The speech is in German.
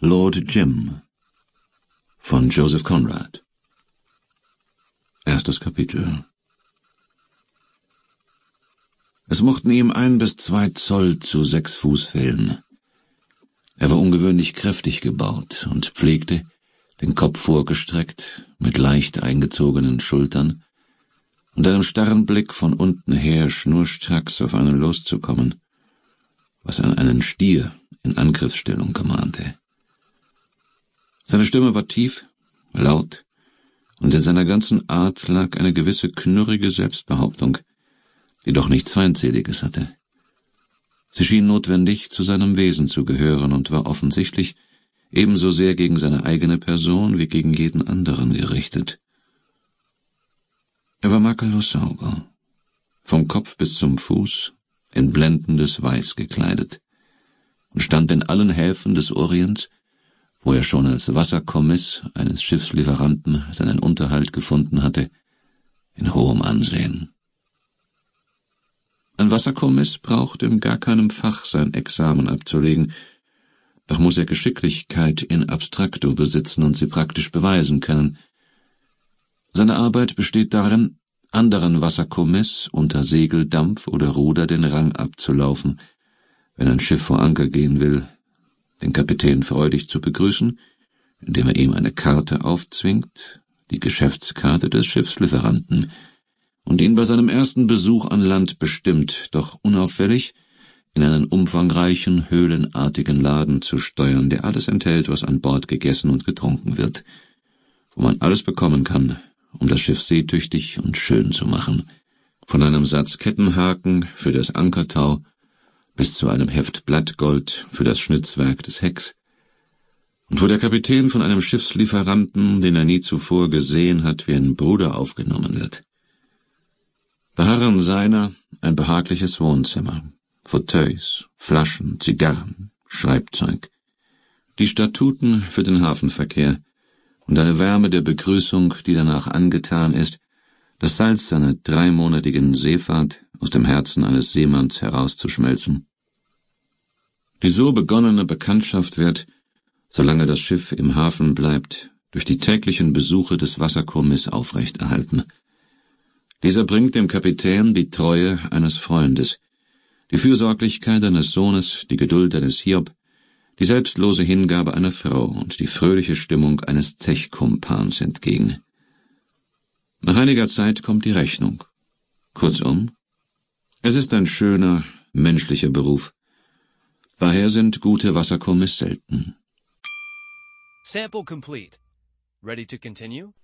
Lord Jim von Joseph Conrad. Erstes Kapitel. Es mochten ihm 1 bis 2 Zoll zu 6 Fuß fehlen. Er war ungewöhnlich kräftig gebaut und pflegte, den Kopf vorgestreckt, mit leicht eingezogenen Schultern und einem starren Blick von unten her schnurstracks auf einen loszukommen, was an einen Stier in Angriffsstellung gemahnte. Seine Stimme war tief, laut, und in seiner ganzen Art lag eine gewisse knurrige Selbstbehauptung, die doch nichts Feindseliges hatte. Sie schien notwendig zu seinem Wesen zu gehören und war offensichtlich ebenso sehr gegen seine eigene Person wie gegen jeden anderen gerichtet. Er war makellos sauber, vom Kopf bis zum Fuß in blendendes Weiß gekleidet und stand in allen Häfen des Orients, wo er schon als Wasserkommiss eines Schiffslieferanten seinen Unterhalt gefunden hatte, in hohem Ansehen. Ein Wasserkommiss braucht in gar keinem Fach sein Examen abzulegen, doch muss er Geschicklichkeit in abstracto besitzen und sie praktisch beweisen können. Seine Arbeit besteht darin, anderen Wasserkommiss unter Segel, Dampf oder Ruder den Rang abzulaufen, wenn ein Schiff vor Anker gehen will, den Kapitän freudig zu begrüßen, indem er ihm eine Karte aufzwingt, die Geschäftskarte des Schiffslieferanten, und ihn bei seinem ersten Besuch an Land bestimmt, doch unauffällig in einen umfangreichen, höhlenartigen Laden zu steuern, der alles enthält, was an Bord gegessen und getrunken wird, wo man alles bekommen kann, um das Schiff seetüchtig und schön zu machen, von einem Satz Kettenhaken für das Ankertau bis zu einem Heft Blattgold für das Schnitzwerk des Hecks, und wo der Kapitän von einem Schiffslieferanten, den er nie zuvor gesehen hat, wie ein Bruder aufgenommen wird. Beharren seiner ein behagliches Wohnzimmer, Fauteuils, Flaschen, Zigarren, Schreibzeug, die Statuten für den Hafenverkehr und eine Wärme der Begrüßung, die danach angetan ist, das Salz seiner 3-monatigen Seefahrt aus dem Herzen eines Seemanns herauszuschmelzen. Die so begonnene Bekanntschaft wird, solange das Schiff im Hafen bleibt, durch die täglichen Besuche des Wasserkommiss aufrechterhalten. Dieser bringt dem Kapitän die Treue eines Freundes, die Fürsorglichkeit eines Sohnes, die Geduld eines Hiob, die selbstlose Hingabe einer Frau und die fröhliche Stimmung eines Zechkumpans entgegen. Nach einiger Zeit kommt die Rechnung. Kurzum, es ist ein schöner, menschlicher Beruf. Daher sind gute Wasserkommiss selten. Sample complete. Ready to continue?